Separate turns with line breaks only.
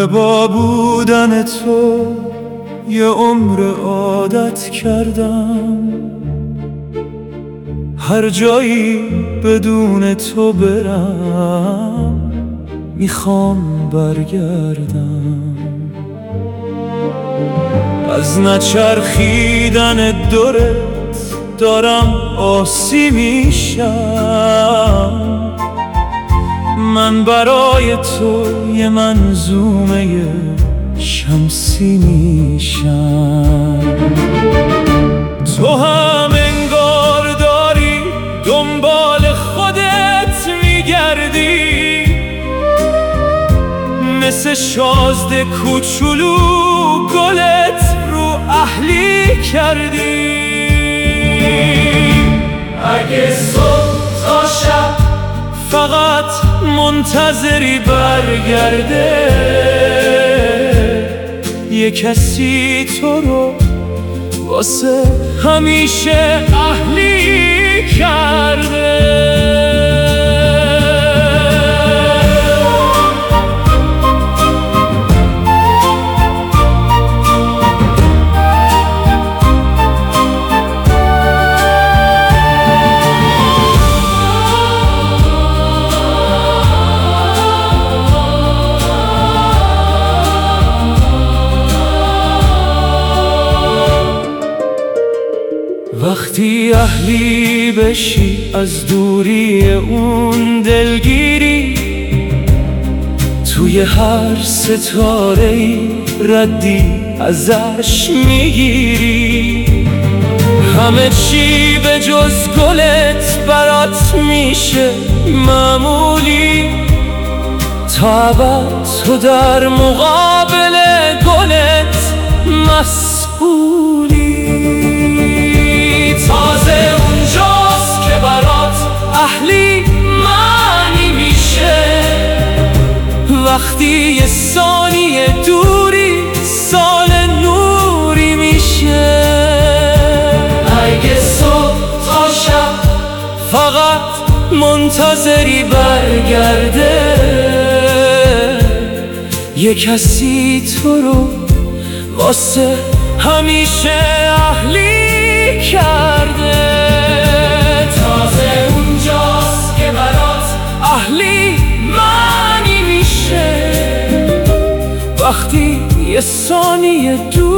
با بودن تو یه عمر عادت کردم، هر جایی بدون تو برم میخوام برگردم. از نچرخیدن دورت دارم آسی میشم، من برای تو یه منظومه شمسی میشم. تو هم انگار داری دنبال خودت میگردی، مثل شازده کوچولو گلت رو اهلی کردی. اگه صبح تا شب فقط منتظری برگرده، یه کسی تو رو واسه همیشه اهلی کرده. وقتی اهلی بشی از دوری اون دلگیری، توی هر ستاره‌ای ردی ازش میگیری. همه چی به جز گلت برات میشه معمولی، تا ابد تو در مقابل گلت مسئولی. تازه اونجاست که برات اهلی معنی میشه، وقتی یه ثانیه دوری سال نوری میشه. اگه صبح تا شب فقط منتظری برگرده، یه کسی تو رو واسه همیشه اهلی کرده. تازه اونجاست که برات اهلی معنی میشه، وقتی یه ثانیه دور